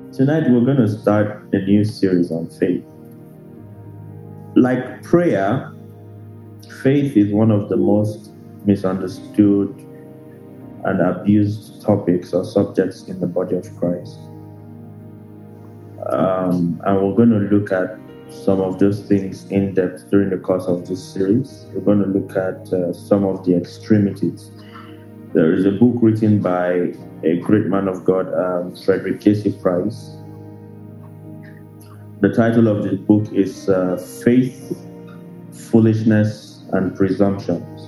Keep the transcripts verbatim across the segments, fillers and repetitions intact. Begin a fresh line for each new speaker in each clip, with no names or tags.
Tonight we're going to start a new series on faith. Like prayer, faith is one of the most misunderstood and abused topics or subjects in the body of Christ. Um, and we're going to look at some of those things in depth during the course of this series. We're going to look at uh, some of the extremities. There is a book written by a great man of God, um, Frederick Casey Price. The title of this book is uh, Faith, Foolishness, and Presumptions.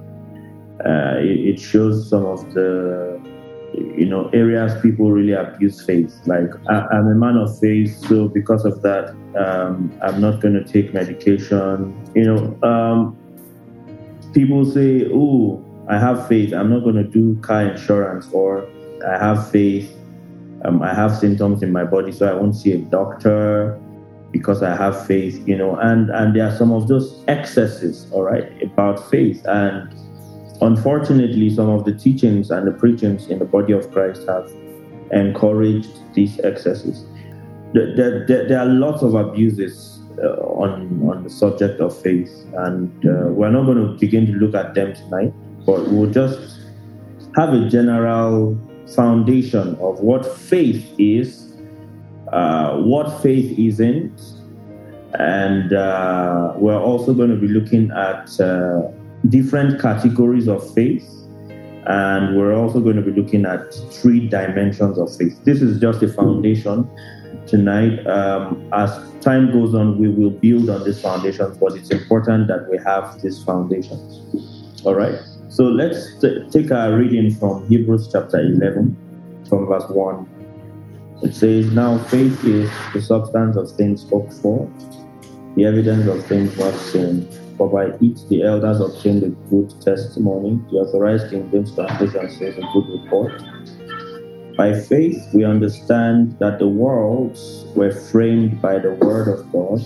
Uh, it, it shows some of the, you know, areas people really abuse faith. Like, I, I'm a man of faith, so because of that, um, I'm not going to take medication. You know, um, people say, oh, I have faith, I'm not going to do car insurance, or I have faith, um, I have symptoms in my body, so I won't see a doctor because I have faith, you know, and, and there are some of those excesses, all right, about faith. And unfortunately, some of the teachings and the preachings in the body of Christ have encouraged these excesses. There, there, there are lots of abuses uh, on, on the subject of faith, and uh, we're not going to begin to look at them tonight. But we'll just have a general foundation of what faith is, uh, what faith isn't, and uh, we're also going to be looking at uh, different categories of faith, and we're also going to be looking at three dimensions of faith. This is just a foundation tonight. Um, as time goes on, we will build on these foundations, but it's important that we have these foundations. All right? So let's t- take our reading from Hebrews chapter eleven, from verse one. It says, "Now faith is the substance of things hoped for, the evidence of things not seen. For by it the elders obtained a good testimony." The Authorized King James translation says a good report. "By faith we understand that the worlds were framed by the word of God,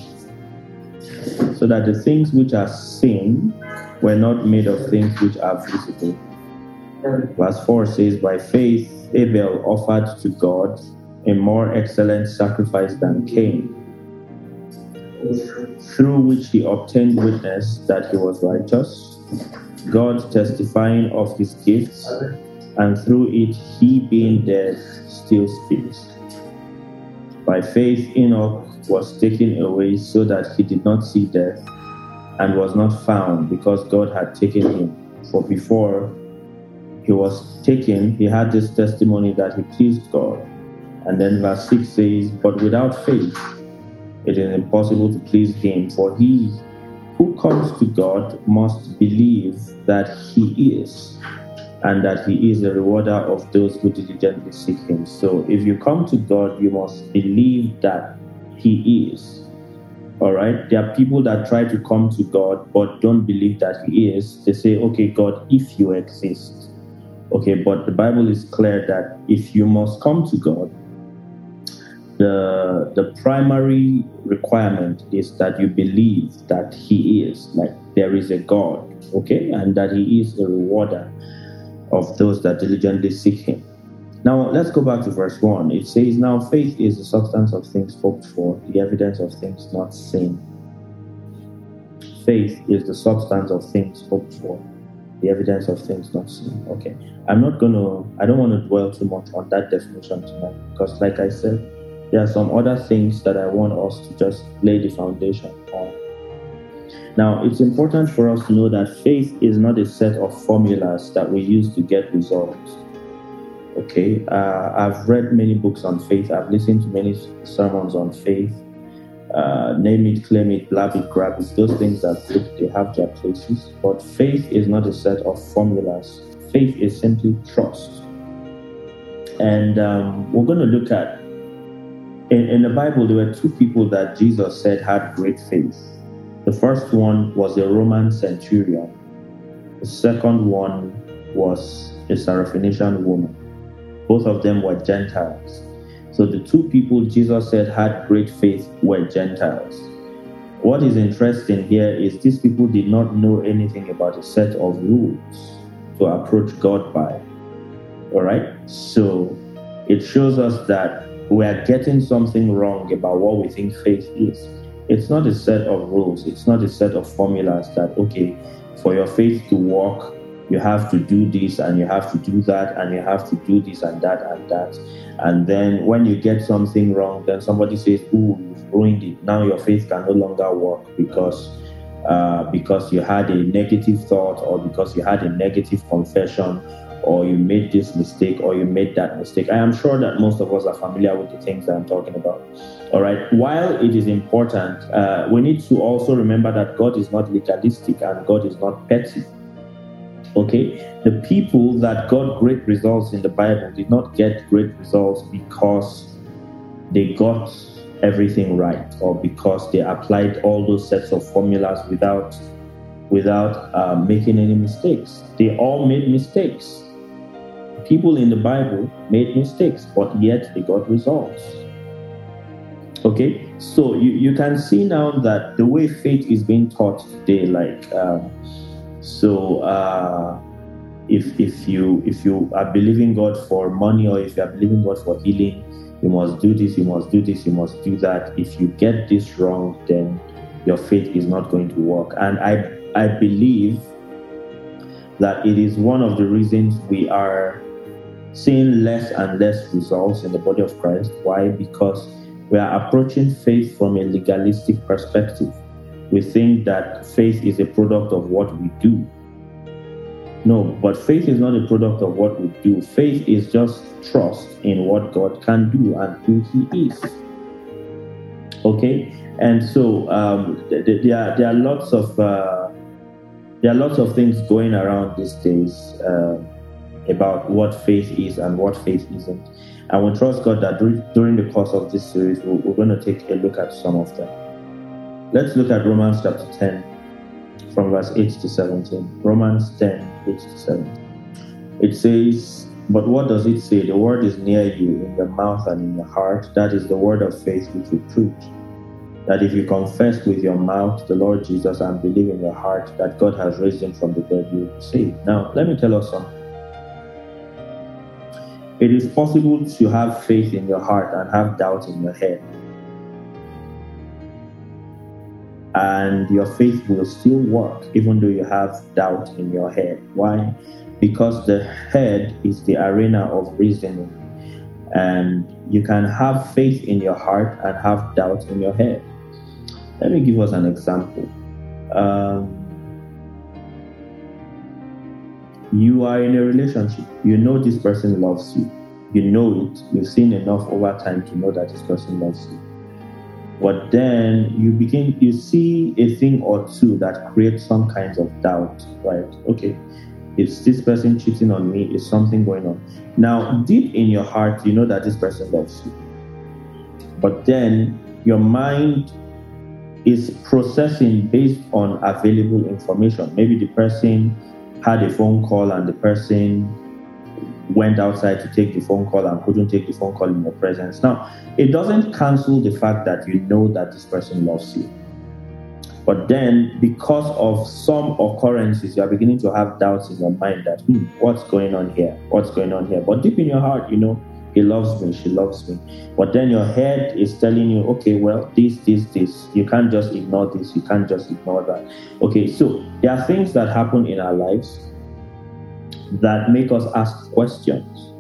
so that the things which are seen were not made of things which are visible." Verse four says, "By faith Abel offered to God a more excellent sacrifice than Cain, through which he obtained witness that he was righteous, God testifying of his gifts, and through it he being dead still speaks. By faith Enoch was taken away so that he did not see death, and was not found, because God had taken him. For before he was taken, he had this testimony that he pleased God." And then verse six says, "But without faith it is impossible to please him, for he who comes to God must believe that he is, and that he is a rewarder of those who diligently seek him." So if you come to God, you must believe that he is. All right. There are people that try to come to God but don't believe that he is. They say, "Okay, God, if you exist." Okay, but the Bible is clear that if you must come to God, the the primary requirement is that you believe that he is, like there is a God, okay, and that he is a rewarder of those that diligently seek him. Now, let's go back to verse one. It says, "Now faith is the substance of things hoped for, the evidence of things not seen." Faith is the substance of things hoped for, the evidence of things not seen. Okay. I'm not going to, I don't want to dwell too much on that definition tonight, because like I said, there are some other things that I want us to just lay the foundation on. Now, it's important for us to know that faith is not a set of formulas that we use to get results. Okay, uh, I've read many books on faith. I've listened to many sermons on faith. Uh, name it, claim it, blab it, grab it. Those things are good. They have their places. But faith is not a set of formulas. Faith is simply trust. And um, we're going to look at, in, in the Bible, there were two people that Jesus said had great faith. The first one was a Roman centurion. The second one was a Syrophoenician woman. Both of them were Gentiles. So the two people Jesus said had great faith were Gentiles. What is interesting here is these people did not know anything about a set of rules to approach God by. All right? So it shows us that we are getting something wrong about what we think faith is. It's not a set of rules. It's not a set of formulas that, okay, for your faith to work, you have to do this and you have to do that and you have to do this and that and that. And then when you get something wrong, then somebody says, ooh, you've ruined it. Now your faith can no longer work because uh, because you had a negative thought, or because you had a negative confession, or you made this mistake, or you made that mistake. I am sure that most of us are familiar with the things that I'm talking about. All right. While it is important, uh, we need to also remember that God is not legalistic and God is not petty. Okay, the people that got great results in the Bible did not get great results because they got everything right, or because they applied all those sets of formulas without without uh, making any mistakes. They all made mistakes. People in the Bible made mistakes, but yet they got results. Okay, so you, you can see now that the way faith is being taught today, like um, so uh, if if you if you are believing God for money, or if you are believing God for healing, you must do this, you must do this, you must do that. If you get this wrong, then your faith is not going to work. And I I believe that it is one of the reasons we are seeing less and less results in the body of Christ. Why? Because we are approaching faith from a legalistic perspective. We think that faith is a product of what we do. No, but faith is not a product of what we do. Faith is just trust in what God can do and who He is. Okay, and so um, th- th- there are there are lots of uh, there are lots of things going around these days uh, about what faith is and what faith isn't. And we trust God that dur- during the course of this series, we're, we're going to take a look at some of them. Let's look at Romans chapter ten, from verse eight to seventeen. Romans ten, eight to seventeen. It says, but what does it say? The word is near you, in your mouth and in your heart. That is the word of faith which we preach. That if you confess with your mouth the Lord Jesus and believe in your heart that God has raised him from the dead, you will be saved. Now, let me tell us something. It is possible to have faith in your heart and have doubt in your head. And your faith will still work even though you have doubt in your head. Why? Because the head is the arena of reasoning. And you can have faith in your heart and have doubt in your head. Let me give us an example. Um, you are in a relationship. You know this person loves you. You know it. You've seen enough over time to know that this person loves you. But then you begin, you see a thing or two that creates some kinds of doubt, right? Okay, is this person cheating on me? Is something going on? Now, deep in your heart, you know that this person loves you. But then your mind is processing based on available information. Maybe the person had a phone call and the person went outside to take the phone call and couldn't take the phone call in your presence. Now, it doesn't cancel the fact that you know that this person loves you. But then, because of some occurrences, you are beginning to have doubts in your mind that, hmm, what's going on here? What's going on here? But deep in your heart, you know, he loves me, she loves me. But then your head is telling you, okay, well, this, this, this. You can't just ignore this. You can't just ignore that. Okay, so there are things that happen in our lives that make us ask questions.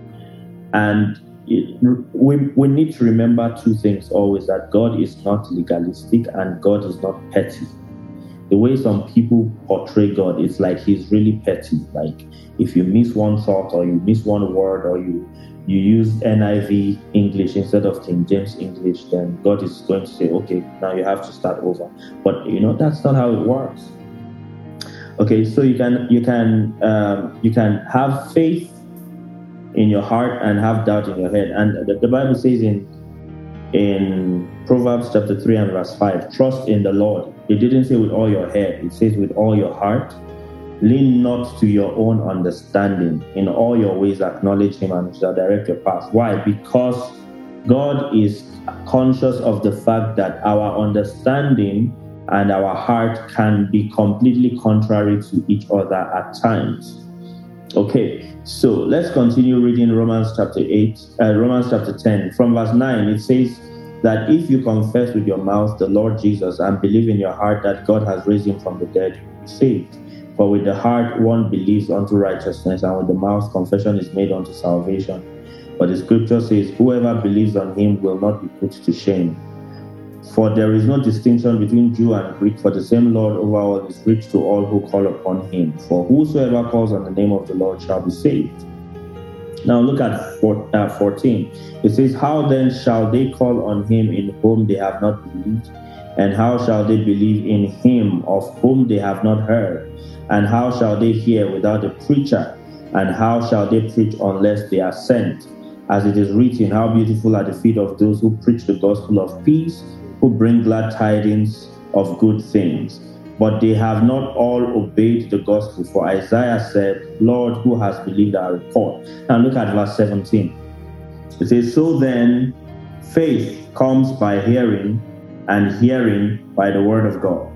And it, we, we need to remember two things always, that God is not legalistic and God is not petty. The way some people portray God, it's like he's really petty. Like if you miss one thought or you miss one word or you, you use N I V English instead of King James English, then God is going to say, okay, now you have to start over. But you know, that's not how it works. Okay, so you can you can um, you can have faith in your heart and have doubt in your head. And the, the Bible says in in Proverbs chapter three and verse five, trust in the Lord. It didn't say with all your head. It says with all your heart. Lean not to your own understanding. In all your ways acknowledge him and he shall direct your path. Why? Because God is conscious of the fact that our understanding and our heart can be completely contrary to each other at times. Okay, so let's continue reading Romans chapter eight, uh, Romans chapter ten. From verse nine, it says that if you confess with your mouth the Lord Jesus and believe in your heart that God has raised him from the dead, you will be saved. For with the heart one believes unto righteousness, and with the mouth confession is made unto salvation. But the scripture says, whoever believes on him will not be put to shame. For there is no distinction between Jew and Greek, for the same Lord over all is rich to all who call upon him. For whosoever calls on the name of the Lord shall be saved. Now look at fourteen. It says, how then shall they call on him in whom they have not believed? And how shall they believe in him of whom they have not heard? And how shall they hear without a preacher? And how shall they preach unless they are sent? As it is written, how beautiful are the feet of those who preach the gospel of peace, who bring glad tidings of good things. But they have not all obeyed the gospel. For Isaiah said, Lord, who has believed our report? Now look at verse seventeen. It says, so then faith comes by hearing, and hearing by the word of God.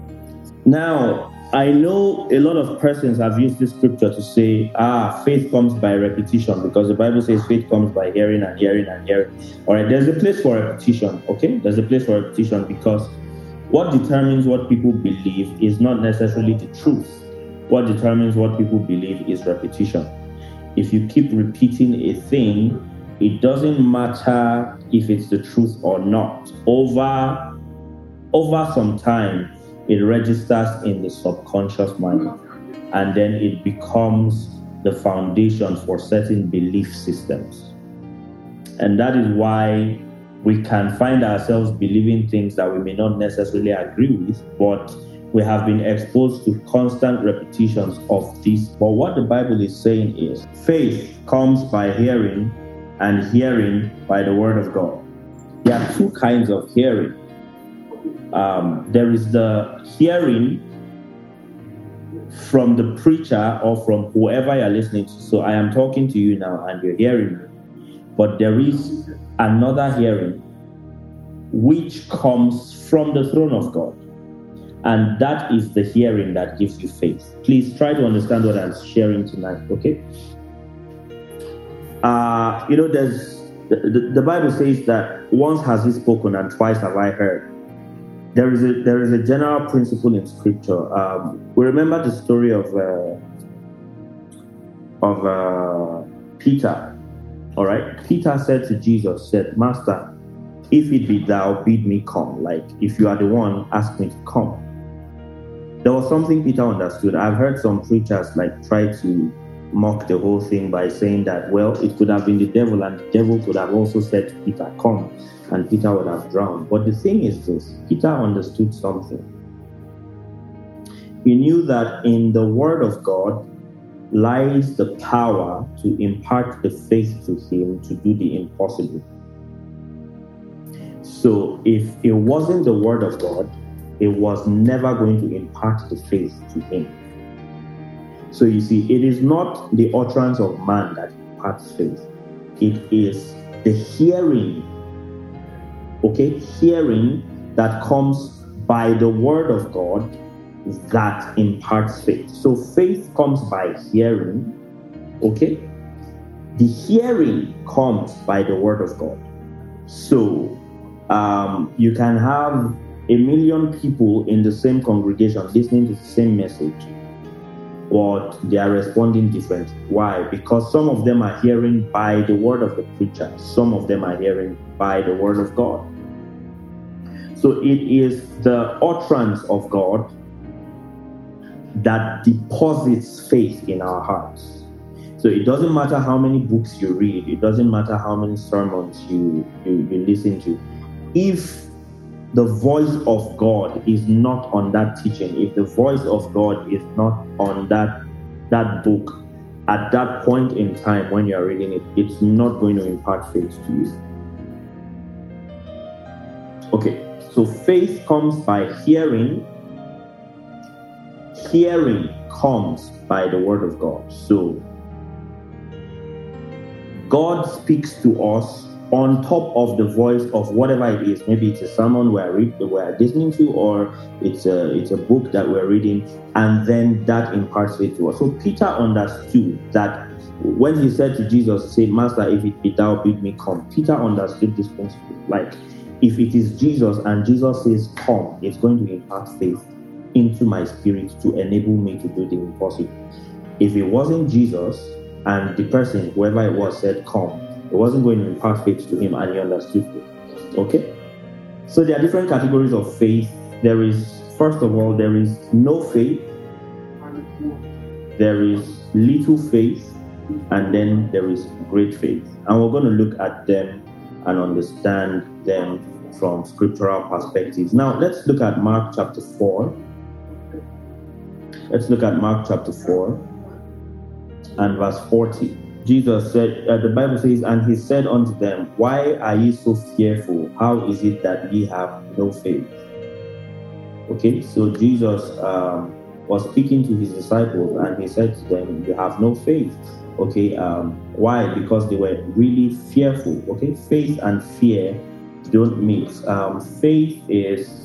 Now, I know a lot of persons have used this scripture to say, ah, faith comes by repetition, because the Bible says faith comes by hearing and hearing and hearing. All right, there's a place for repetition, okay? There's a place for repetition because what determines what people believe is not necessarily the truth. What determines what people believe is repetition. If you keep repeating a thing, it doesn't matter if it's the truth or not. Over, over some time, it registers in the subconscious mind, and then it becomes the foundation for certain belief systems. And that is why we can find ourselves believing things that we may not necessarily agree with, but we have been exposed to constant repetitions of this. But what the Bible is saying is, faith comes by hearing, and hearing by the word of God. There are two kinds of hearing. Um, there is the hearing from the preacher or from whoever you're listening to. So I am talking to you now and you're hearing me. But there is another hearing which comes from the throne of God. And that is the hearing that gives you faith. Please try to understand what I'm sharing tonight, okay? Uh, you know, there's the, the, the Bible says that once has he spoken and twice have I heard. There is a there is a general principle in Scripture. Um, we remember the story of uh, of uh, Peter. All right, Peter said to Jesus, said, "Master, if it be thou, bid me come. Like if you are the one, ask me to come." There was something Peter understood. I've heard some preachers like try to mock the whole thing by saying that, well, it could have been the devil, and the devil could have also said to Peter, "Come," and Peter would have drowned. But the thing is this, Peter understood something. He knew that in the word of God lies the power to impart the faith to him to do the impossible. So if it wasn't the word of God, it was never going to impart the faith to him. So you see, it is not the utterance of man that imparts faith. It is the hearing, okay, hearing that comes by the word of God that imparts faith. So faith comes by hearing, okay? The hearing comes by the word of God. So um, you can have a million people in the same congregation listening to the same message, but they are responding differently. Why? Because some of them are hearing by the word of the preacher. Some of them are hearing by the word of God. So it is the utterance of God that deposits faith in our hearts. So it doesn't matter how many books you read. It doesn't matter how many sermons you, you, you listen to. If the voice of God is not on that teaching, if the voice of God is not on that, that book, at that point in time when you are reading it, it's not going to impart faith to you. Okay, so faith comes by hearing. Hearing comes by the word of God. So God speaks to us on top of the voice of whatever it is. Maybe it's a sermon we're read, we're listening to, or it's a it's a book that we're reading, and then that imparts faith to us. So Peter understood that when he said to Jesus, say, Master, if it be thou, bid me come. Peter understood this principle. Like, if it is Jesus and Jesus says come, it's going to impart faith into my spirit to enable me to do the impossible. If it wasn't Jesus and the person, whoever it was, said come, it wasn't going to impart faith to him, and he understood it. Okay? So there are different categories of faith. There is, first of all, there is no faith, there is little faith, and then there is great faith. And we're going to look at them and understand them from scriptural perspectives. Now, let's look at Mark chapter four. Let's look at Mark chapter four and verse forty. Jesus said, uh, the Bible says, and he said unto them, why are ye so fearful? How is it that ye have no faith? Okay, so Jesus um, was speaking to his disciples, and he said to them, you have no faith. Okay, um, why? Because they were really fearful. Okay, faith and fear don't mix. Um, faith is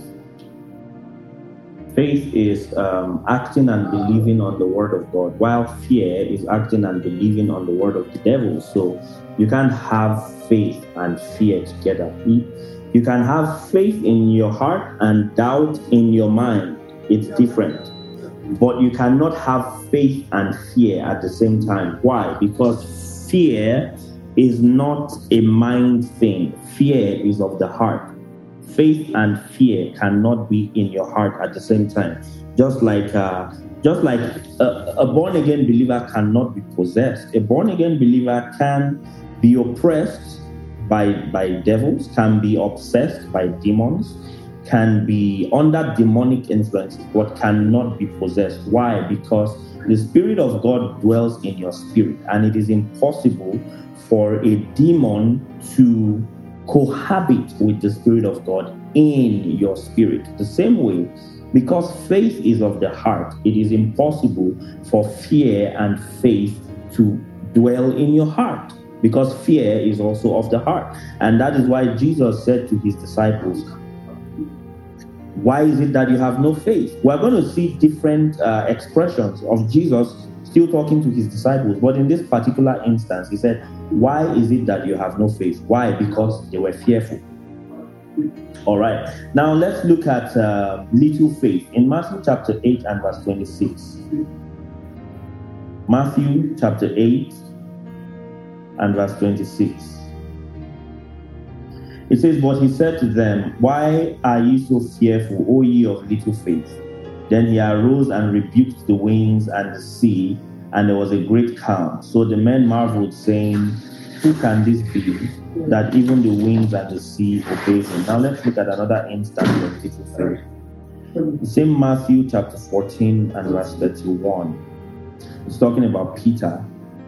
faith is um, acting and believing on the word of God, while fear is acting and believing on the word of the devil. So you can't have faith and fear together. You can have faith in your heart and doubt in your mind. It's different. But you cannot have faith and fear at the same time. Why? Because fear is not a mind thing. Fear is of the heart. Faith and fear cannot be in your heart at the same time. Just like uh, just like a, a born-again believer cannot be possessed. A born-again believer can be oppressed by, by devils, can be obsessed by demons, can be under demonic influences, but cannot be possessed. Why? Because the Spirit of God dwells in your spirit, and it is impossible for a demon to cohabit with the Spirit of God in your spirit. The same way, because faith is of the heart, it is impossible for fear and faith to dwell in your heart, because fear is also of the heart. And that is why Jesus said to his disciples, why is it that you have no faith? We're going to see different uh, expressions of Jesus still talking to his disciples. But in this particular instance, he said, why is it that you have no faith? Why? Because they were fearful. All right. Now let's look at uh, little faith in Matthew chapter eight and verse twenty-six. Matthew chapter eight and verse twenty-six. It says, but he said to them, why are ye so fearful, O ye of little faith? Then he arose and rebuked the winds and the sea, and there was a great calm. So the men marveled, saying, who can this be, that even the winds and the sea obey him? Now let's look at another instance of little faith. The same Matthew chapter fourteen and verse thirty-one. It's talking about Peter.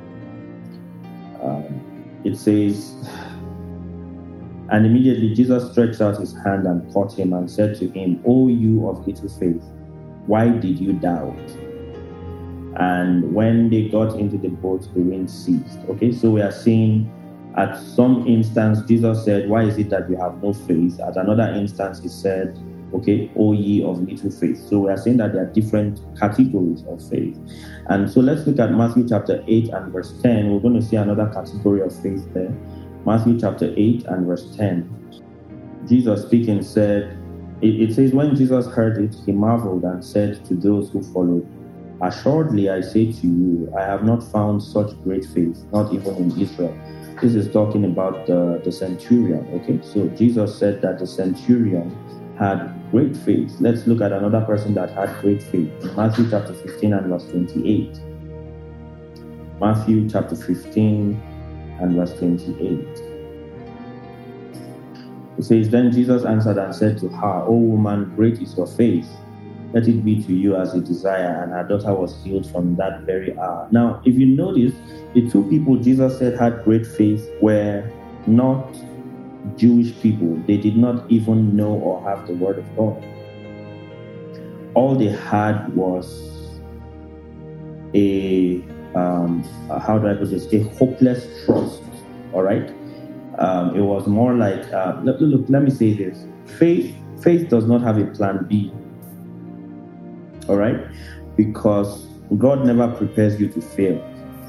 Um, it says, and immediately Jesus stretched out his hand and caught him and said to him, O you of little faith, why did you doubt? And when they got into the boat, the wind ceased. Okay, so we are seeing at some instance, Jesus said, why is it that you have no faith? At another instance, he said, okay, O ye of little faith. So we are saying that there are different categories of faith. And so let's look at Matthew chapter eight and verse ten. We're going to see another category of faith there. Matthew chapter eight and verse ten. Jesus speaking said, it, it says, when Jesus heard it, he marveled and said to those who followed, assuredly I say to you, I have not found such great faith, not even in Israel. This is talking about the, the centurion. Okay, so Jesus said that the centurion had great faith. Let's look at another person that had great faith. In Matthew chapter fifteen and verse twenty-eight. Matthew chapter fifteen and verse twenty-eight. It says, then Jesus answered and said to her, O woman, great is your faith. Let it be to you as you desire. And her daughter was healed from that very hour. Now, if you notice, the two people Jesus said had great faith were not Jewish people. They did not even know or have the word of God. All they had was a, um, how do I put this, a hopeless trust, all right? Um, it was more like, uh, look, look, let me say this. Faith, faith does not have a plan B. All right? Because God never prepares you to fail.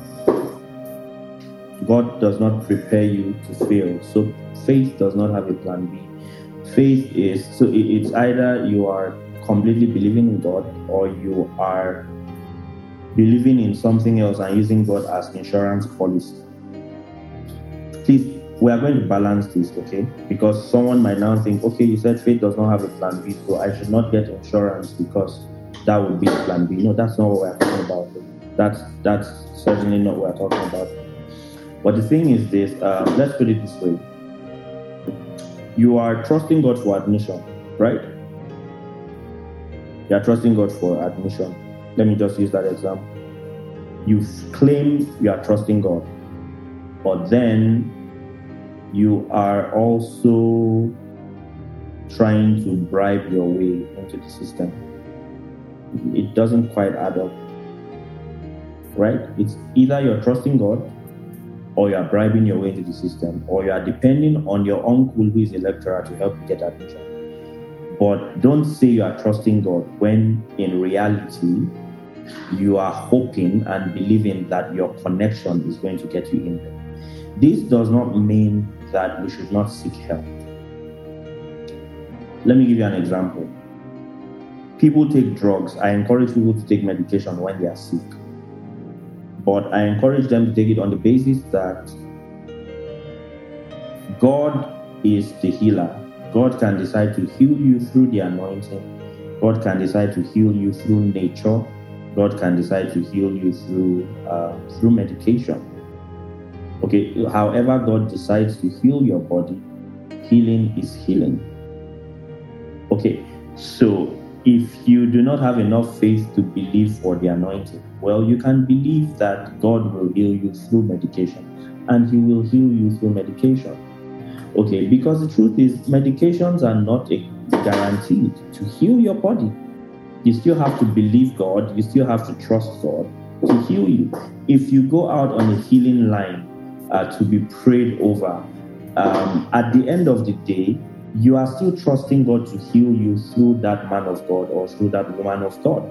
God does not prepare you to fail. So faith does not have a plan B. Faith is, so it's either you are completely believing in God or you are believing in something else and using God as insurance policy. Please, we are going to balance this, okay? Because someone might now think, okay, you said faith does not have a plan B, so I should not get insurance because that would be plan B. No, that's not what we're talking about. That's that's certainly not what we're talking about. But the thing is this, um, let's put it this way. You are trusting God for admission, right? You are trusting God for admission. Let me just use that example. You claim you are trusting God, but then you are also trying to bribe your way into the system. It doesn't quite add up, right? It's either you're trusting God or you are bribing your way into the system, or you are depending on your uncle who is a lecturer to help you get admission. But don't say you are trusting God when in reality you are hoping and believing that your connection is going to get you in there. This does not mean that we should not seek help. Let me give you an example. People take drugs. I encourage people to take medication when they are sick. But I encourage them to take it on the basis that God is the healer. God can decide to heal you through the anointing. God can decide to heal you through nature. God can decide to heal you through uh, through medication. Okay, however God decides to heal your body, healing is healing. Okay, so if you do not have enough faith to believe for the anointing, well, you can believe that God will heal you through medication, and He will heal you through medication. Okay, because the truth is, medications are not a guaranteed to heal your body. You still have to believe God, you still have to trust God to heal you. If you go out on a healing line uh, to be prayed over, um, at the end of the day, you are still trusting God to heal you through that man of God or through that woman of God.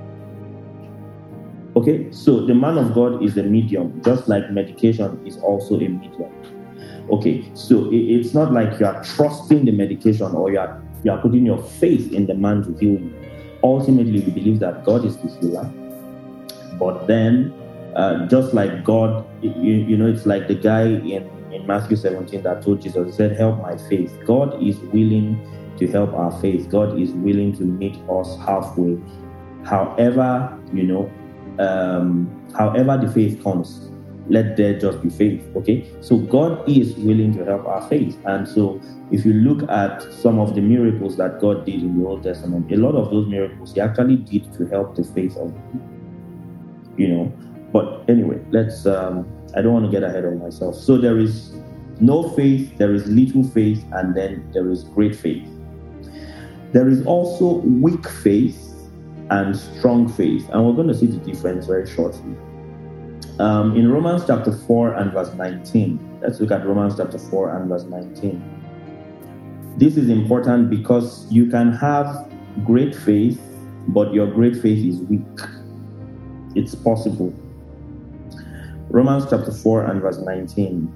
Okay, so the man of God is a medium, just like medication is also a medium. Okay, so it's not like you are trusting the medication or you are, you are putting your faith in the man to heal you. Ultimately, we believe that God is the healer. But then, uh, just like God, you, you know, it's like the guy in in Matthew seventeen that told Jesus, he said, help my faith. God is willing to help our faith. God is willing to meet us halfway. However, you know, um, however the faith comes, let there just be faith, okay? So God is willing to help our faith. And so if you look at some of the miracles that God did in the Old Testament, a lot of those miracles He actually did to help the faith of the people, you know. But anyway, let's, um, I don't want to get ahead of myself. So there is no faith, there is little faith, and then there is great faith. There is also weak faith and strong faith. And we're going to see the difference very shortly. Um, in Romans chapter four and verse nineteen, let's look at Romans chapter four and verse nineteen. This is important because you can have great faith, but your great faith is weak. It's possible. Romans chapter four and verse nineteen.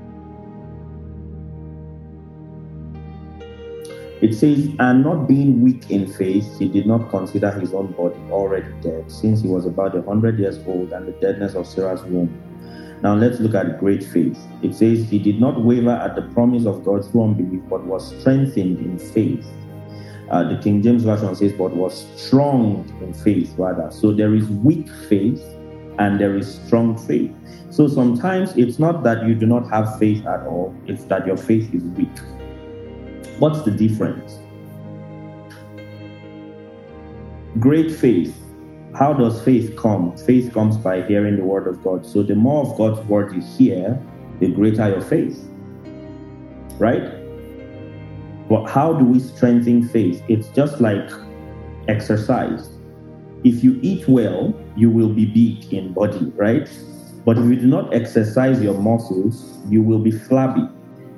It says, and not being weak in faith, he did not consider his own body already dead, since he was about a hundred years old, and the deadness of Sarah's womb. Now let's look at great faith. It says, he did not waver at the promise of God through unbelief, but was strengthened in faith. Uh, the King James Version says, but was strong in faith, rather. So there is weak faith and there is strong faith. So sometimes it's not that you do not have faith at all, it's that your faith is weak. What's the difference? Great faith. How does faith come? Faith comes by hearing the word of God. So the more of God's word you hear, the greater your faith. Right? But how do we strengthen faith? It's just like exercise. If you eat well, you will be big in body, right? But if you do not exercise your muscles, you will be flabby.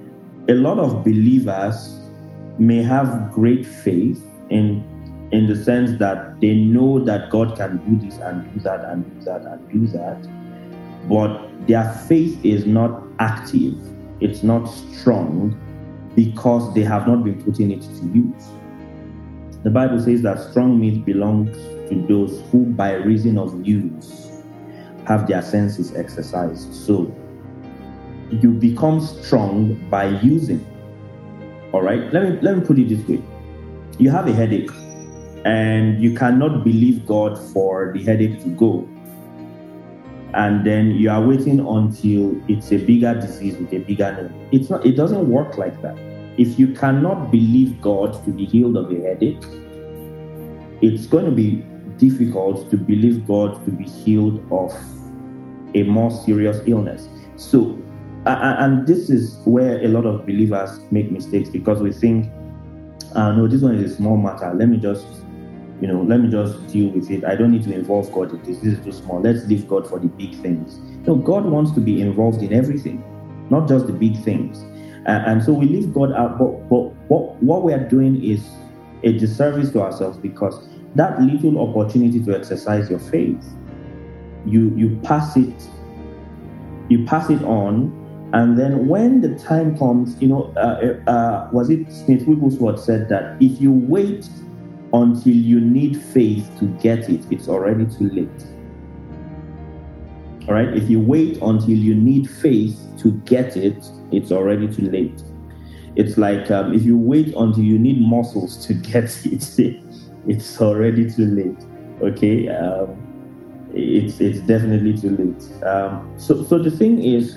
a lot of believers may have great faith in in the sense that they know that God can do this and do that and do that and do that, but their faith is not active, it's not strong, because they have not been putting it to use. The Bible says that strong meat belongs to those who by reason of use have their senses exercised. So you become strong by using. All right, let me let me put it this way. You have a headache and you cannot believe God for the headache to go. And then you are waiting until it's a bigger disease with a bigger name. It's not, it doesn't work like that. If you cannot believe God to be healed of a headache, it's going to be difficult to believe God to be healed of a more serious illness. So, and this is where a lot of believers make mistakes, because we think, uh, no, this one is a small matter. Let me just, you know, let me just deal with it. I don't need to involve God in this. This is too small. Let's leave God for the big things. No, God wants to be involved in everything, not just the big things. Uh, and so we leave God out. But, but what, what we are doing is a disservice to ourselves, because that little opportunity to exercise your faith, you you pass it, you pass it on. And then when the time comes, you know, uh, uh, was it Smith Wigglesworth said that if you wait until you need faith to get it, it's already too late. All right? If you wait until you need faith to get it, it's already too late. It's like um, if you wait until you need muscles to get it, it's already too late. Okay? Um, it's it's definitely too late. Um, so so the thing is,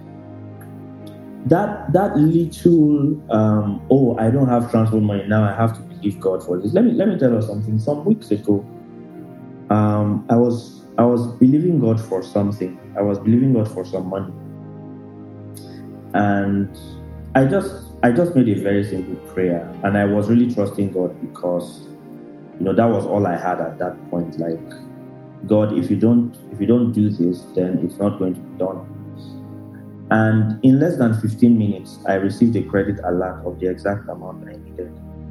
that that little um, oh, I don't have transport money now, I have to believe God for this. Let me let me tell you something. Some weeks ago, um, I was I was believing God for something. I was believing God for some money, and I just I just made a very simple prayer, and I was really trusting God, because you know that was all I had at that point. Like, God, if you don't if you don't do this, then it's not going to be done. And in less than fifteen minutes, I received a credit alert of the exact amount I needed.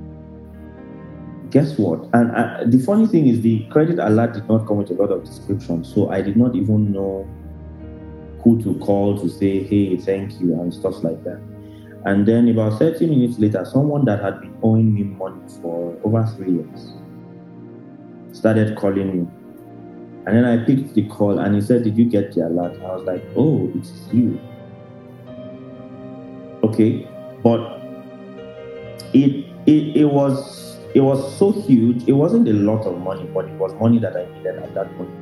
Guess what? And I, the funny thing is, the credit alert did not come with a lot of description, so I did not even know who to call to say, hey, thank you, and stuff like that. And then about thirty minutes later, someone that had been owing me money for over three years started calling me. And then I picked the call, and he said, did you get the alert? I was like, oh, it's you. Okay, but it, it it was it was so huge. It wasn't a lot of money, but it was money that I needed at that point.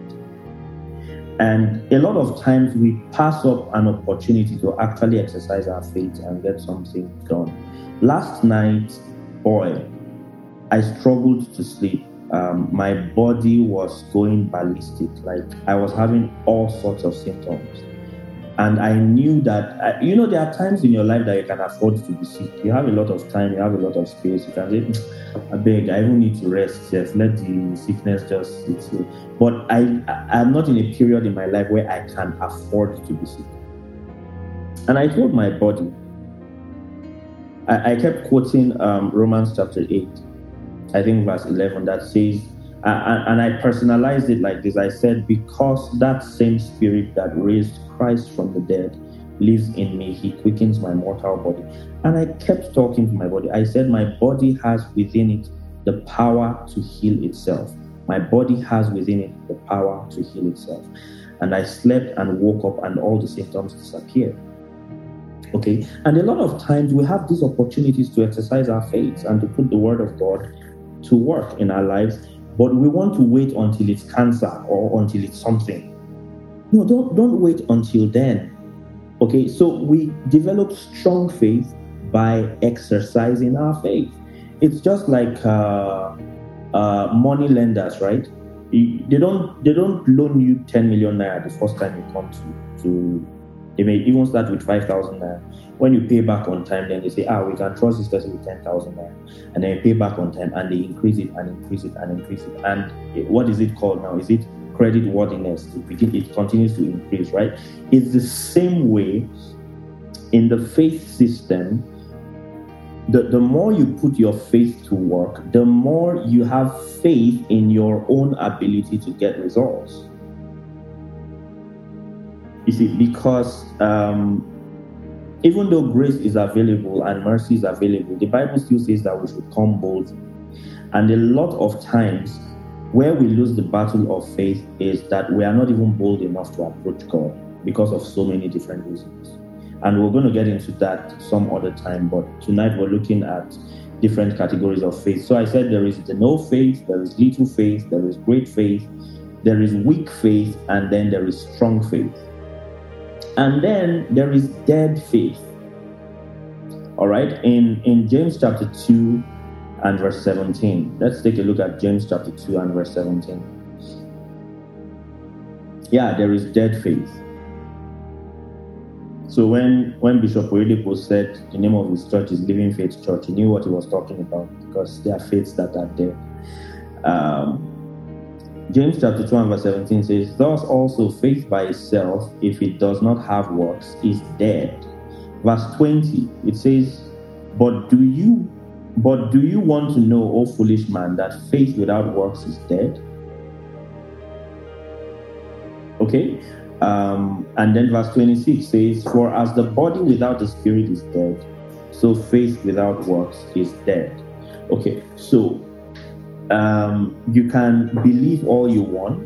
And a lot of times we pass up an opportunity to actually exercise our faith and get something done. Last night, boy, I struggled to sleep. Um, my body was going ballistic. Like, I was having all sorts of symptoms. And I knew that, uh, you know, there are times in your life that you can afford to be sick. You have a lot of time, you have a lot of space. You can say, I beg, I even need to rest. Yes, let the sickness just sit here. But I, I'm not in a period in my life where I can afford to be sick. And I told my body, I, I kept quoting um, Romans chapter eight, I think verse eleven, that says, uh, and I personalized it like this. I said, because that same spirit that raised Christ from the dead lives in me, he quickens my mortal body. And I kept talking to my body. I said, my body has within it the power to heal itself. My body has within it the power to heal itself. And I slept and woke up, and all the symptoms disappeared. Okay? And a lot of times we have these opportunities to exercise our faith and to put the word of God to work in our lives, but we want to wait until it's cancer or until it's something. No, don't don't wait until then. Okay, so we develop strong faith by exercising our faith. It's just like uh, uh, money lenders, right? They don't they don't loan you ten million naira the first time you come to to. They may even start with five thousand naira. When you pay back on time, then they say, ah, we can trust this person with ten thousand naira. And then you pay back on time, and they increase it and increase it and increase it. And what is it called now? Is it credit worthiness? It, begin, it continues to increase, right? It's the same way in the faith system. the, the more you put your faith to work, the more you have faith in your own ability to get results. You see, because um, even though grace is available and mercy is available, the Bible still says that we should come boldly. And a lot of times, where we lose the battle of faith is that we are not even bold enough to approach God because of so many different reasons. And we're going to get into that some other time, but tonight we're looking at different categories of faith. So I said there is the no faith, there is little faith, there is great faith, there is weak faith, and then there is strong faith. And then there is dead faith. All right, in, in James chapter two and verse seventeen. Let's take a look at James chapter two and verse seventeen. Yeah, there is dead faith. So when, when Bishop Oyedepo said the name of his church is Living Faith Church, he knew what he was talking about because there are faiths that are dead. Um, James chapter two and verse seventeen says, thus also faith by itself, if it does not have works, is dead. Verse twenty, it says, but do you but do you want to know, O foolish man, that faith without works is dead? Okay. Um, and then verse twenty-six says, for as the body without the spirit is dead, so faith without works is dead. Okay, so um, you can believe all you want,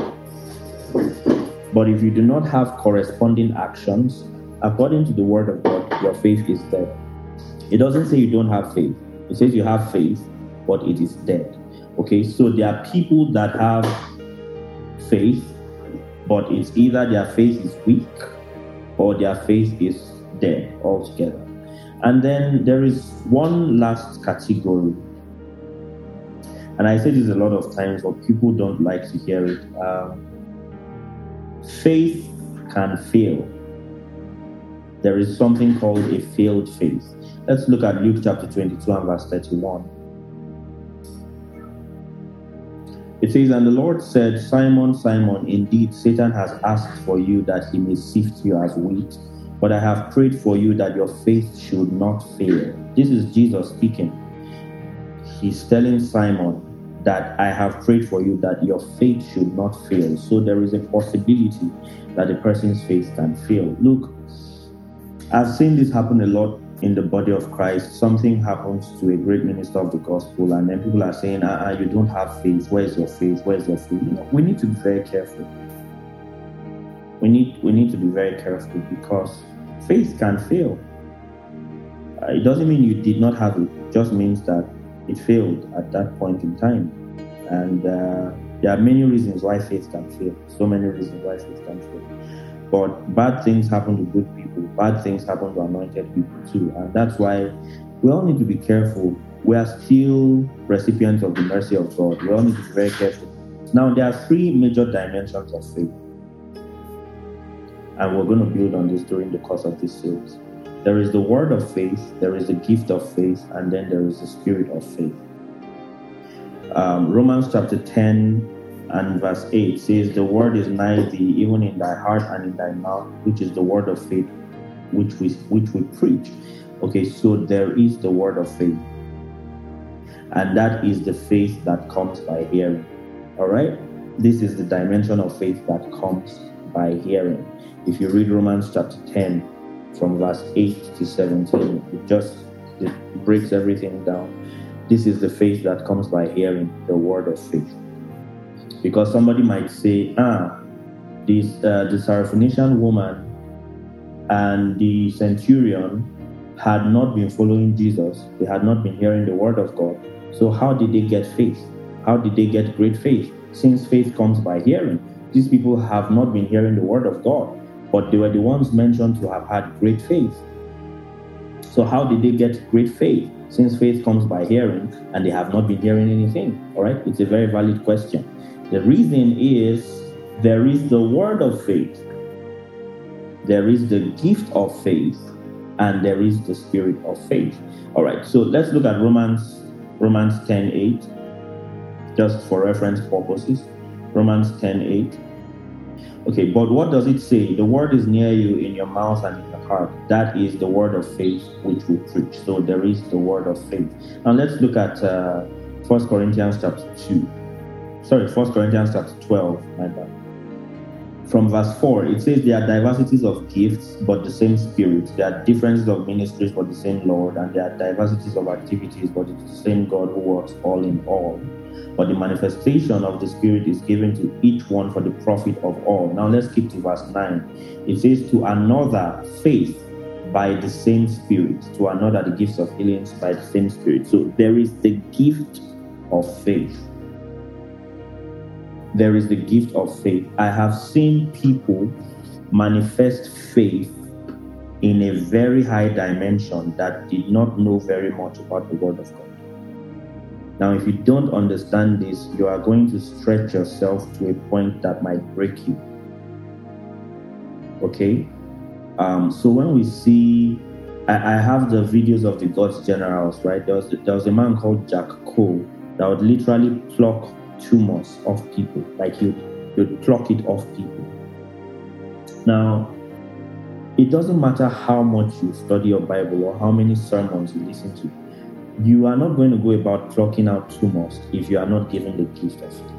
but if you do not have corresponding actions, according to the word of God, your faith is dead. It doesn't say you don't have faith. It says you have faith, but it is dead. Okay, so there are people that have faith, but it's either their faith is weak or their faith is dead altogether. And then there is one last category. And I say this a lot of times, but people don't like to hear it. Um, faith can fail. There is something called a failed faith. Let's look at Luke chapter twenty-two and verse thirty-one. It says, and the Lord said, Simon, Simon, indeed Satan has asked for you that he may sift you as wheat, but I have prayed for you that your faith should not fail. This is Jesus speaking. He's telling Simon that I have prayed for you that your faith should not fail. So there is a possibility that a person's faith can fail. Look, I've seen this happen a lot in the body of Christ. Something happens to a great minister of the gospel, and then people are saying, ah, uh-uh, you don't have faith. Where's your faith? Where's your faith? You know, we need to be very careful. We need we need to be very careful because faith can fail. Uh, it doesn't mean you did not have it. It just means that it failed at that point in time. And uh, there are many reasons why faith can fail. So many reasons why faith can fail. But bad things happen to good people. Bad things happen to anointed people too. And that's why we all need to be careful. We are still recipients of the mercy of God. We all need to be very careful. Now, there are three major dimensions of faith. And we're going to build on this during the course of this series. There is the word of faith, there is the gift of faith, and then there is the spirit of faith. Um, Romans chapter ten and verse eight says, the word is nigh thee, even in thy heart and in thy mouth, which is the word of faith which we which we preach. Okay, so there is the word of faith. And that is the faith that comes by hearing. All right? This is the dimension of faith that comes by hearing. If you read Romans chapter ten from verse eight to seventeen, it just it breaks everything down. This is the faith that comes by hearing the word of faith. Because somebody might say, ah, this uh, the Syrophoenician woman and the centurion had not been following Jesus. They had not been hearing the word of God. So how did they get faith? How did they get great faith? Since faith comes by hearing, these people have not been hearing the word of God, but they were the ones mentioned to have had great faith. So how did they get great faith? Since faith comes by hearing and they have not been hearing anything. All right, it's a very valid question. The reason is there is the word of faith, there is the gift of faith, and there is the spirit of faith. All right, so let's look at Romans Romans ten eight, just for reference purposes. Romans ten eight. Okay, but what does it say? The word is near you, in your mouth and in your heart. That is the word of faith which we preach. So there is the word of faith. Now let's look at uh, First Corinthians chapter two. Sorry, First Corinthians chapter twelve, my bad. From verse four, it says there are diversities of gifts, but the same Spirit. There are differences of ministries, but the same Lord. And there are diversities of activities, but it's the same God who works all in all. But the manifestation of the Spirit is given to each one for the profit of all. Now let's skip to verse nine. It says, to another, faith by the same Spirit. To another, the gifts of healings by the same Spirit. So there is the gift of faith. There is the gift of faith. I have seen people manifest faith in a very high dimension that did not know very much about the Word of God. Now, if you don't understand this, you are going to stretch yourself to a point that might break you. Okay? Um, so when we see, I, I have the videos of the God's generals, right? There was, there was a man called Jack Cole that would literally pluck tumors off people, like you'd, you'd pluck it off people. Now, it doesn't matter how much you study your Bible or how many sermons you listen to. You are not going to go about plucking out tumors if you are not given the gift of it.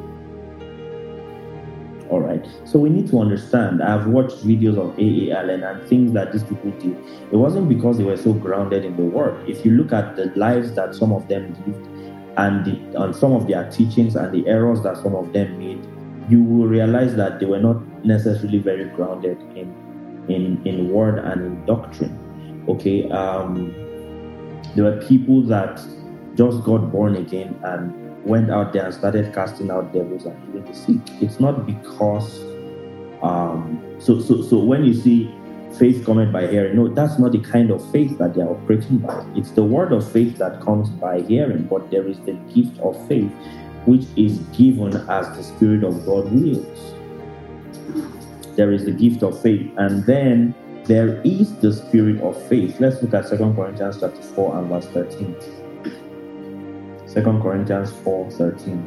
All right. So we need to understand. I've watched videos of A A Allen and things that these people did. It wasn't because they were so grounded in the Word. If you look at the lives that some of them lived and, the, and some of their teachings and the errors that some of them made, you will realize that they were not necessarily very grounded in in, in Word and in doctrine. Okay. Um, There were people that just got born again and went out there and started casting out devils and healing the sick. It's not because, um, so so so when you see faith coming by hearing, no, that's not the kind of faith that they are operating by. It's the word of faith that comes by hearing, but there is the gift of faith which is given as the Spirit of God wills. There is the gift of faith, and then there is the spirit of faith. Let's look at Second Corinthians chapter four and verse thirteen. Second Corinthians four thirteen.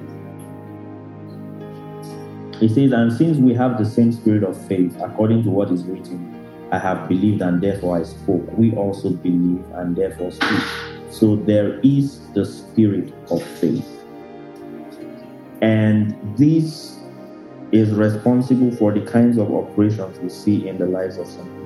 It says, and since we have the same spirit of faith, according to what is written, I have believed and therefore I spoke. We also believe and therefore speak. So there is the spirit of faith. And this is responsible for the kinds of operations we see in the lives of some people.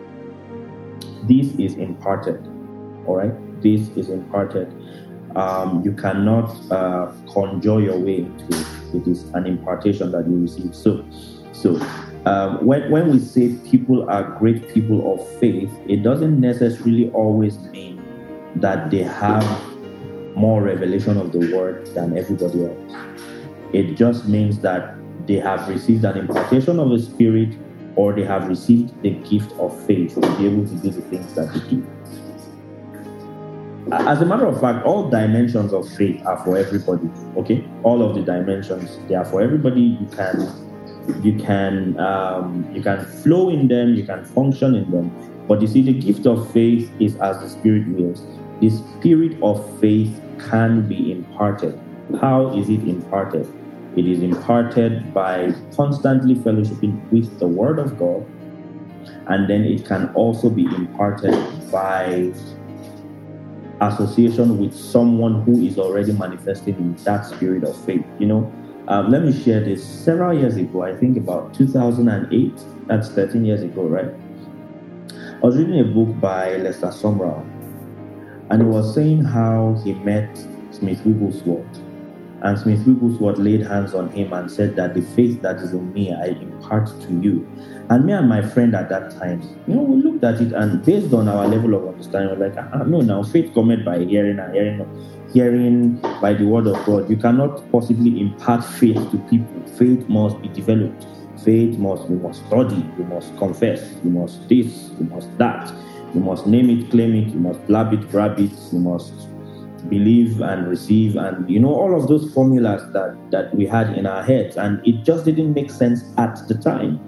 This is imparted, all right? This is imparted. Um, you cannot uh, conjure your way into it. It is an impartation that you receive. So, so um, when, when we say people are great people of faith, it doesn't necessarily always mean that they have more revelation of the word than everybody else. It just means that they have received an impartation of the Spirit, or they have received the gift of faith to be able to do the things that they do. As a matter of fact, all dimensions of faith are for everybody. Okay, all of the dimensions, they are for everybody. You can, you can, um, you can flow in them. You can function in them. But you see, the gift of faith is as the Spirit wills. The spirit of faith can be imparted. How is it imparted? It is imparted by constantly fellowshipping with the Word of God, and then it can also be imparted by association with someone who is already manifesting in that spirit of faith. You know, um, let me share this. Several years ago, I think about two thousand eight, that's thirteen years ago, right? I was reading a book by Lester Sumrall, and he was saying how he met Smith Wigglesworth. And Smith Wigglesworth laid hands on him and said that the faith that is in me, I impart to you. And me and my friend at that time, you know, we looked at it, and based on our level of understanding, we're like, ah, no, now faith cometh by hearing, and hearing, hearing by the word of God. You cannot possibly impart faith to people. Faith must be developed. Faith must, you must study, you must confess, you must this, you must that, you must name it, claim it, you must blab it, grab it, you must believe and receive, and you know, all of those formulas that that we had in our heads, and it just didn't make sense at the time.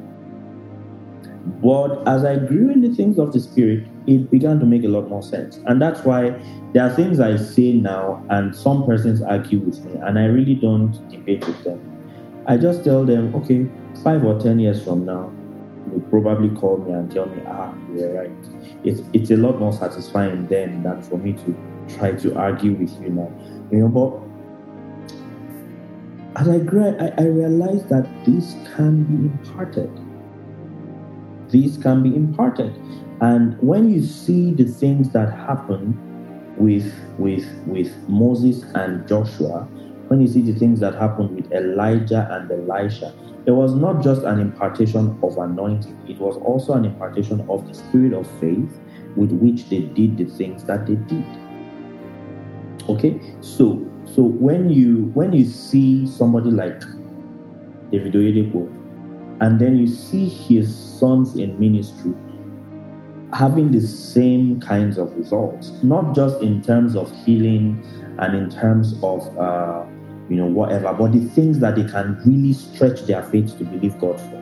But as I grew in the things of the Spirit, it began to make a lot more sense. And that's why there are things I say now, and some persons argue with me, and I really don't debate with them. I just tell them, okay, five or ten years from now, you'll probably call me and tell me, ah, you're right. It's it's a lot more satisfying then than for me to try to argue with you now. You know, but as I grew, I, I realized that this can be imparted. This can be imparted. And when you see the things that happen with with with Moses and Joshua, when you see the things that happened with Elijah and Elisha, it was not just an impartation of anointing, it was also an impartation of the spirit of faith with which they did the things that they did. Okay, so so when you when you see somebody like David Oyedepo, and then you see his sons in ministry having the same kinds of results, not just in terms of healing and in terms of uh, you know whatever, but the things that they can really stretch their faith to believe God for.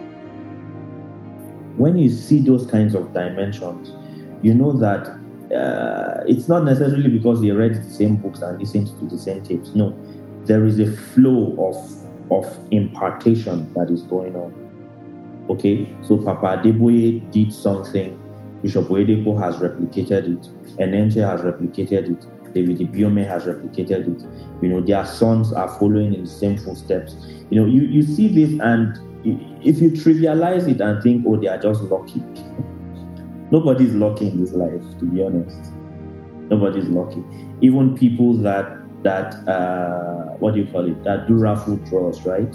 When you see those kinds of dimensions, you know that uh, it's not necessarily because they read the same books and listened to the same tapes. No, there is a flow of of impartation that is going on. Okay, so Papa Adeboye did something, Bishop Oyedepo has replicated it, Enenche has replicated it, David Ibiome has replicated it. You know, their sons are following in the same footsteps. You know, you, you see this, and if you trivialize it and think, oh, they are just lucky. Nobody's lucky in this life, to be honest. Nobody's lucky. Even people that that uh, what do you call it? That do raffle draws, right?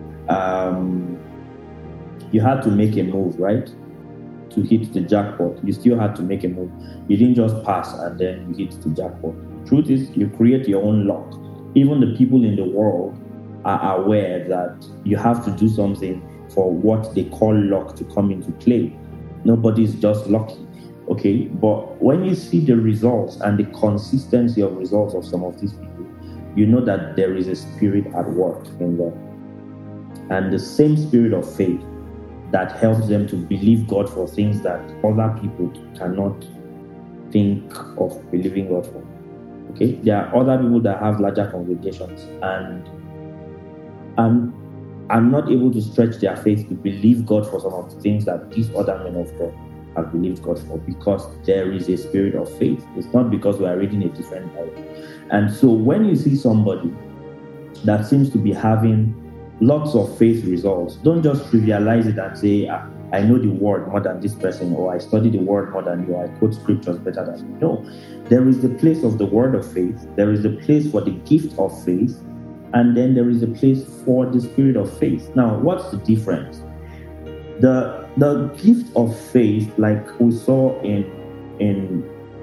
Um, you had to make a move, right? To hit the jackpot. You still had to make a move. You didn't just pass and then you hit the jackpot. Truth is, you create your own luck. Even the people in the world are aware that you have to do something for what they call luck to come into play. Nobody's just lucky. Okay, but when you see the results and the consistency of results of some of these people, you know that there is a spirit at work in them. And the same spirit of faith that helps them to believe God for things that other people cannot think of believing God for. Okay, there are other people that have larger congregations, and I'm, I'm not able to stretch their faith to believe God for some of the things that these other men of God have believed God for, because there is a spirit of faith. It's not because we are reading a different Bible. And so when you see somebody that seems to be having lots of faith results, don't just trivialize it and say, ah, I know the word more than this person, or I study the word more than you, or I quote scriptures better than you. No, there is the place of the word of faith, there is the place for the gift of faith, and then there is a place for the spirit of faith. Now, what's the difference? The the gift of faith, like we saw in in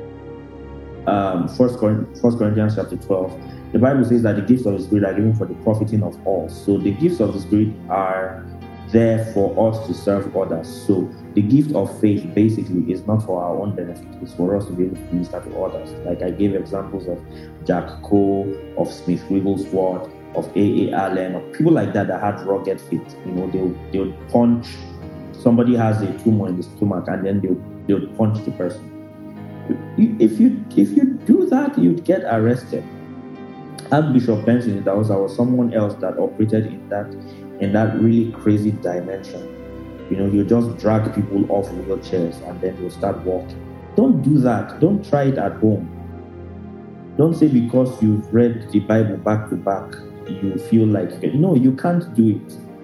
um, First Corinthians chapter twelve, the Bible says that the gifts of the Spirit are given for the profiting of all. So the gifts of the Spirit are there for us to serve others. So the gift of faith basically is not for our own benefit. It's for us to be able to minister to others. Like I gave examples of Jack Cole, of Smith Wigglesworth, of A A Allen, of people like that that had rugged faith. You know, they'll, they'll punch. Somebody has a tumor in the stomach, and then they'll, they'll punch the person. If you if you do that, you'd get arrested. Archbishop Benson, that was, was someone else that operated in that in that really crazy dimension. You know, you just drag people off wheelchairs and then they'll start walking. Don't do that. Don't try it at home. Don't say because you've read the Bible back to back, you feel like, no, you can't do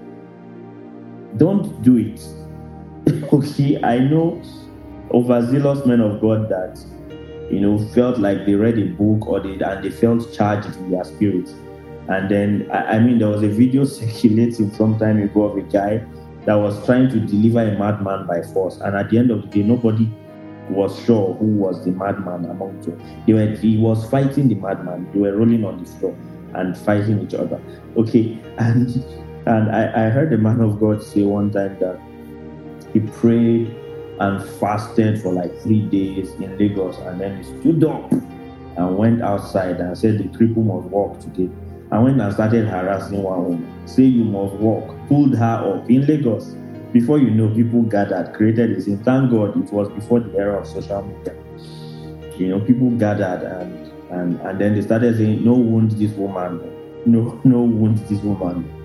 it. Don't do it. Okay, I know overzealous men of God that, you know, felt like they read a book or they and they felt charged in their spirit. And then, I, I mean, there was a video circulating some time ago of a guy that was trying to deliver a madman by force. And at the end of the day, nobody was sure who was the madman among them. They were, he was fighting the madman. They were rolling on the floor and fighting each other. Okay, and and I, I heard a man of God say one time that he prayed and fasted for like three days in Lagos, and then he stood up and went outside and said the cripple must walk today. And went and started harassing one woman. Say you must walk. Pulled her up in Lagos. Before you know, people gathered, created a scene. Thank God it was before the era of social media. You know, people gathered and and, and then they started saying, no wound this woman. No, no wound this woman.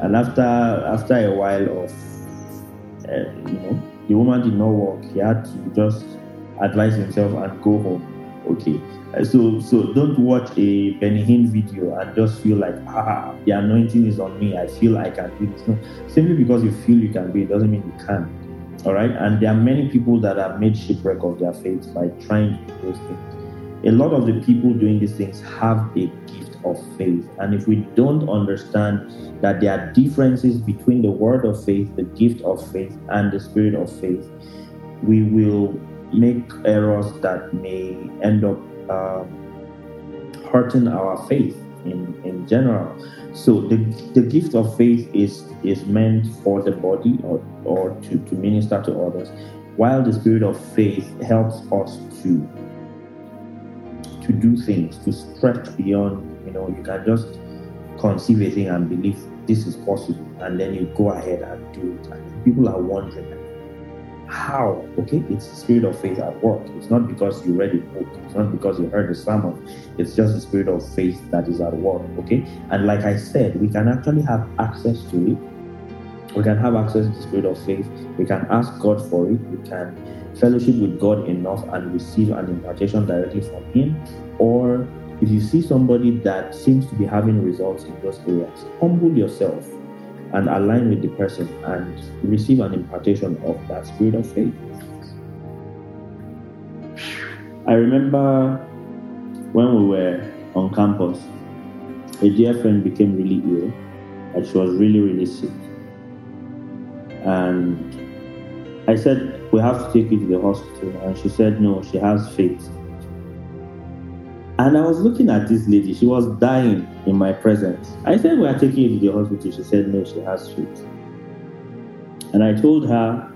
And after after a while of, uh, you know, the woman did not work. He had to just advise himself and go home. Okay. Uh, so so don't watch a Benny Hinn video and just feel like, ah, the anointing is on me. I feel I can do this. No, simply because you feel you can do it doesn't mean you can. All right. And there are many people that have made shipwreck of their faith by trying to do those things. A lot of the people doing these things have a gift of faith. And if we don't understand that there are differences between the word of faith, the gift of faith, and the spirit of faith, we will make errors that may end up uh, hurting our faith in, in general. So the, the gift of faith is, is meant for the body or, or to, to minister to others, while the spirit of faith helps us to to do things, to stretch beyond, you know, you can just conceive a thing and believe this is possible, and then you go ahead and do it. And people are wondering, how? Okay, it's the spirit of faith at work. It's not because you read a book, it's not because you heard a sermon, it's just the spirit of faith that is at work, okay? And like I said, we can actually have access to it. We can have access to the spirit of faith. We can ask God for it. We can fellowship with God enough and receive an impartation directly from Him. Or if you see somebody that seems to be having results in those areas, humble yourself and align with the person and receive an impartation of that spirit of faith. I remember when we were on campus, a dear friend became really ill and she was really, really sick. And I said, we have to take you to the hospital. And she said, no, she has faith. And I was looking at this lady. She was dying in my presence. I said, we are taking you to the hospital. She said, no, she has faith. And I told her,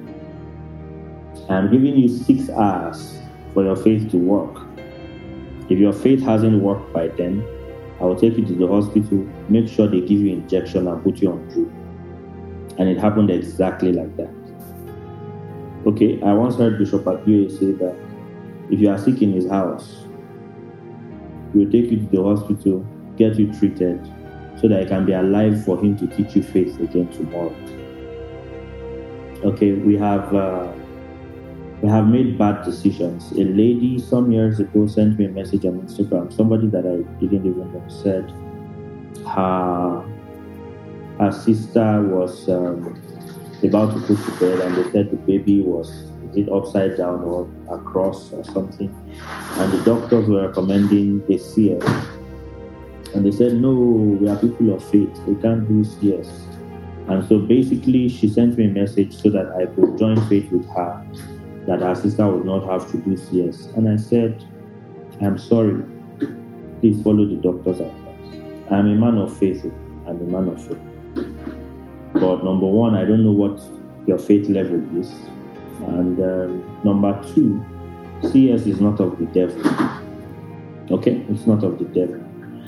I'm giving you six hours for your faith to work. If your faith hasn't worked by then, I will take you to the hospital, make sure they give you injection and put you on drip. And it happened exactly like that. Okay, I once heard Bishop Akio say that if you are sick in his house, he will take you to the hospital, get you treated, so that it can be alive for him to teach you faith again tomorrow. Okay, we have uh, we have made bad decisions. A lady some years ago sent me a message on Instagram. Somebody that I didn't even know said her her sister was um, about to put to bed, and they said the baby was is it upside down or across or something, and the doctors were recommending a C S, and they said, no, we are people of faith, we can't do C S. And so basically she sent me a message so that I could join faith with her, that her sister would not have to do C S. And I said, I'm sorry, please follow the doctor's advice. I'm a man of faith. I'm a man of faith. But number one, I don't know what your faith level is. And um, number two, C S is not of the devil. Okay? It's not of the devil.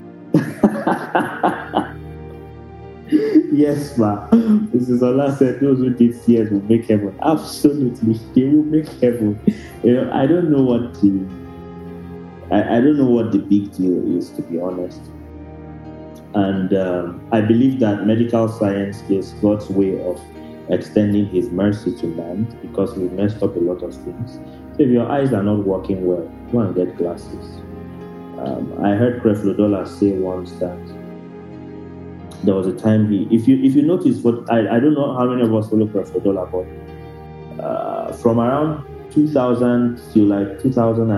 Yes, ma. Missus Ola said those who did C S will make heaven. Absolutely. They will make heaven. You know, I don't know what the I, I don't know what the big deal is, to be honest. And um, I believe that medical science is God's way of extending His mercy to man, because we messed up a lot of things. So if your eyes are not working well, go and get glasses. Um, I heard Creflo Dollar say once that there was a time he, if you if you notice, what I, I don't know how many of us follow Creflo Dollar, but uh, from around two thousand to like two thousand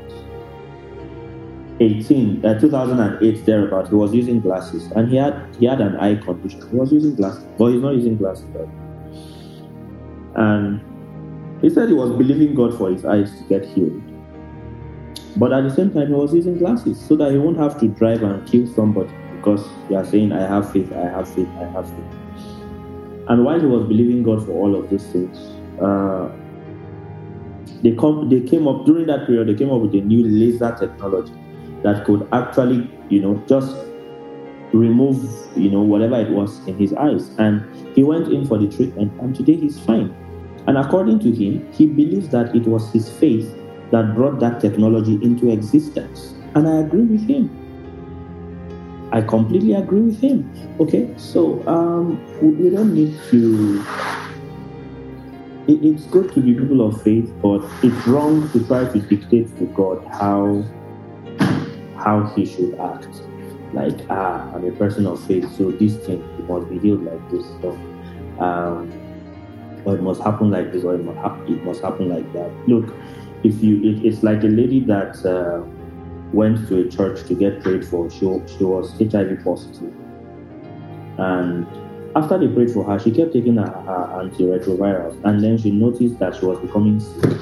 eighteen, uh, two thousand eight thereabout, he was using glasses, and he had he had an eye condition. He was using glasses, but he's not using glasses right now. And he said he was believing God for his eyes to get healed, but at the same time he was using glasses so that he won't have to drive and kill somebody because you are saying, I have faith, I have faith, I have faith. And while he was believing God for all of these things, uh, they come they came up during that period. They came up with a new laser technology that could actually, you know, just remove, you know, whatever it was in his eyes. And he went in for the treatment, and today he's fine. And according to him, he believes that it was his faith that brought that technology into existence. And I agree with him. I completely agree with him. Okay, so um, we, we don't need to. It, it's good to be people of faith, but it's wrong to try to dictate to God how how He should act. Like, ah, I'm a person of faith, so this thing it must be healed like this. So, um, or it must happen like this, or it must, ha- it must happen like that. Look, if you, it, it's like a lady that uh, went to a church to get prayed for. She she was H I V positive, and after they prayed for her, she kept taking her, her antiretrovirals, and then she noticed that she was becoming sick.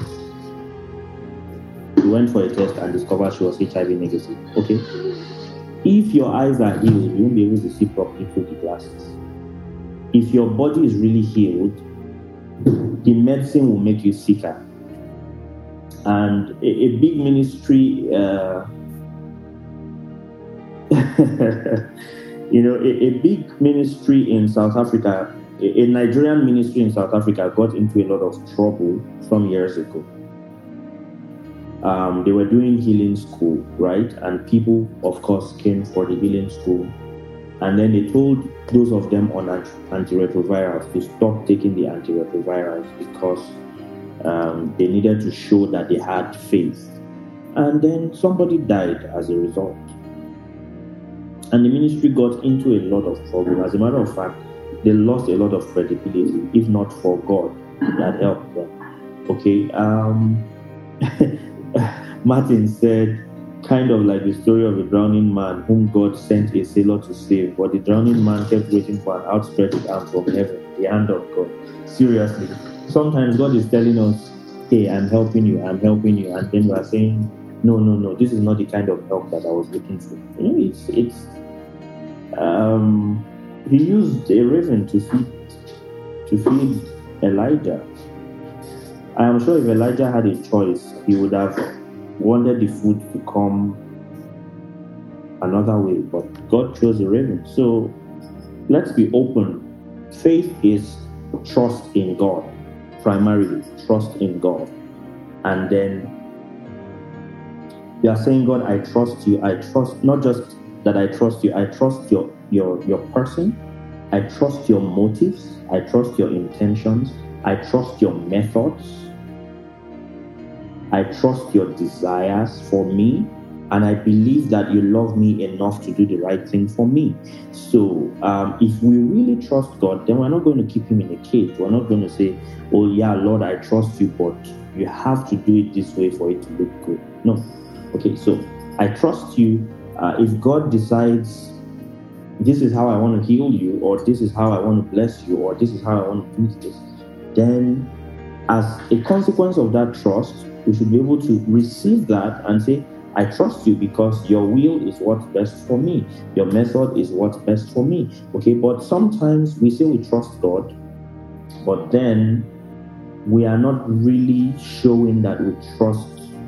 She went for a test and discovered she was H I V negative. Okay, if your eyes are healed, you won't be able to see properly through the glasses. If your body is really healed, the medicine will make you sicker. And a, a big ministry, uh, you know, a, a big ministry in South Africa, a, a Nigerian ministry in South Africa got into a lot of trouble some years ago. Um, they were doing healing school, right? And people, of course, came for the healing school. And then they told those of them on antiretrovirals to stop taking the antiretrovirals because um, they needed to show that they had faith. And then somebody died as a result. And the ministry got into a lot of trouble. As a matter of fact, they lost a lot of credibility, if not for God that helped them. Okay. Um, Martin said, kind of like the story of a drowning man whom God sent a sailor to save, but the drowning man kept waiting for an outstretched arm from heaven, the hand of God. Seriously, sometimes God is telling us, hey, I'm helping you, I'm helping you, and then we are saying, no, no, no, this is not the kind of help that I was looking for. You know, it's, it's, um, he used a raven to feed, to feed Elijah. I am sure if Elijah had a choice, he would have wanted the food to come another way, but God chose a raven. So let's be open. Faith is trust in God, primarily trust in God. And then you are saying, God, I trust you. I trust, not just that I trust you, I trust your your your person. I trust your motives. I trust your intentions. I trust your methods. I trust your desires for me, and I believe that you love me enough to do the right thing for me. So um, if we really trust God, then we're not going to keep him in a cage. We're not going to say, oh yeah, Lord, I trust you, but you have to do it this way for it to look good. No. Okay, so I trust you. Uh, if God decides this is how I want to heal you, or this is how I want to bless you, or this is how I want to do this, then as a consequence of that trust, we should be able to receive that and say, I trust you because your will is what's best for me. Your method is what's best for me. Okay, but sometimes we say we trust God, but then we are not really showing that we trust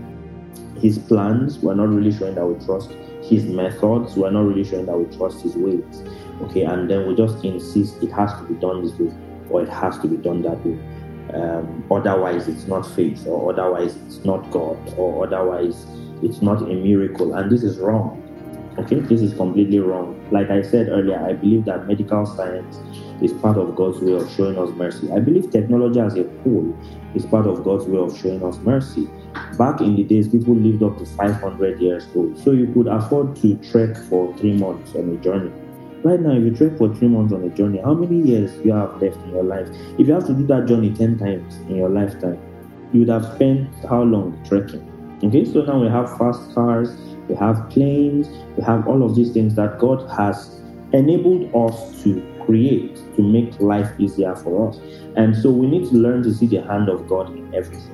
his plans. We're not really showing that we trust his methods. We're not really showing that we trust his ways. Okay, and then we just insist it has to be done this way, or it has to be done that way. Um, otherwise, it's not faith, or otherwise, it's not God, or otherwise, it's not a miracle. And this is wrong. Okay, this is completely wrong. Like I said earlier, I believe that medical science is part of God's way of showing us mercy. I believe technology as a whole is part of God's way of showing us mercy. Back in the days, people lived up to five hundred years old, so you could afford to trek for three months on a journey. Right now, if you trek for three months on a journey, how many years do you have left in your life? If you have to do that journey ten times in your lifetime, you would have spent how long trekking? Okay, so now we have fast cars, we have planes, we have all of these things that God has enabled us to create to make life easier for us. And so we need to learn to see the hand of God in everything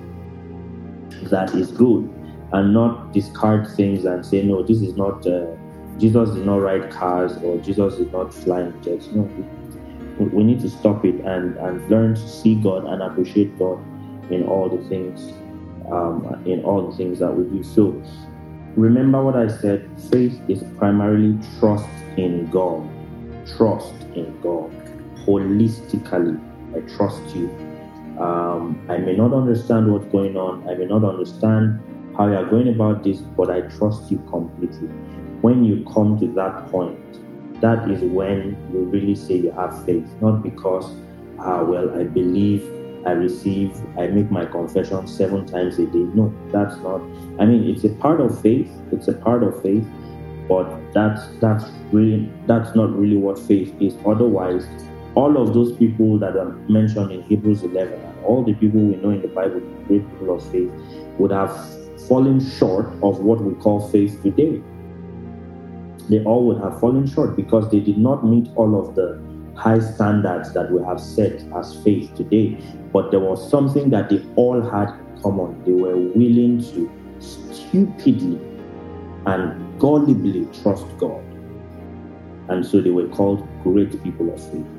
that is good, and not discard things and say, no, this is not... Uh, Jesus did not ride cars, or Jesus did not fly in jets. No, we, we need to stop it and, and learn to see God and appreciate God in all the things, um, in all the things that we do. So remember what I said, faith is primarily trust in God. Trust in God. Holistically, I trust you. Um, I may not understand what's going on. I may not understand how you are going about this, but I trust you completely. when you come to that point, that is when you really say you have faith. Not because, ah, well, I believe, I receive, I make my confession seven times a day. No, that's not. I mean, it's a part of faith. It's a part of faith, but that's that's really that's not really what faith is. Otherwise, all of those people that are mentioned in Hebrews eleven, and all the people we know in the Bible, great people of faith, would have fallen short of what we call faith today. They all would have fallen short because they did not meet all of the high standards that we have set as faith today. But there was something that they all had in common. They were willing to stupidly and gullibly trust God. And so they were called great people of faith.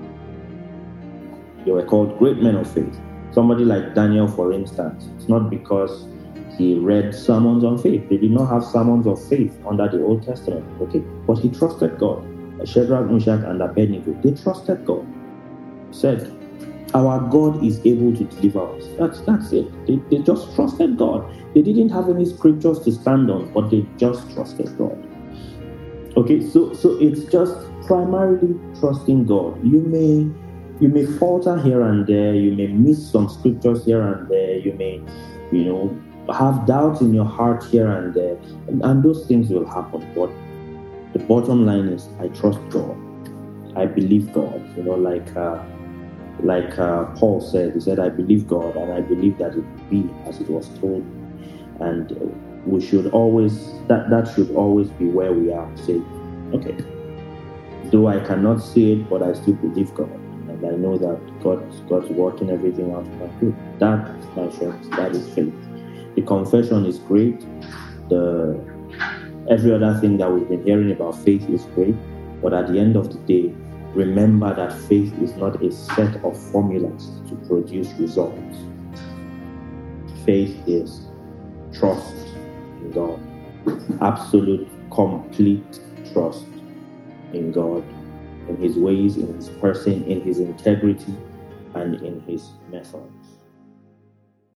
They were called great men of faith. Somebody like Daniel, for instance, it's not because he read sermons on faith. They did not have sermons of faith under the Old Testament, okay? But he trusted God. Shadrach, Meshach, and Abednego, they trusted God. Said, our God is able to deliver us. That's that's it. They, they just trusted God. They didn't have any scriptures to stand on, but they just trusted God. Okay, so so it's just primarily trusting God. You may you may falter here and there. You may miss some scriptures here and there. You may, you know, have doubts in your heart here and there, and, and those things will happen. But the bottom line is, I trust God. I believe God. You know, like uh, like uh, Paul said, he said, I believe God, and I believe that it will be as it was told. And uh, we should always, that, that should always be where we are. Say, okay, though I cannot see it, but I still believe God. And I know that God, God's working everything out for my good. That is my faith. That is faith. The confession is great. The Every other thing that we've been hearing about faith is great, but at the end of the day, remember that faith is not a set of formulas to produce results. Faith is trust in God. Absolute, complete trust in God, in His ways, in His person, in His integrity, and in His method.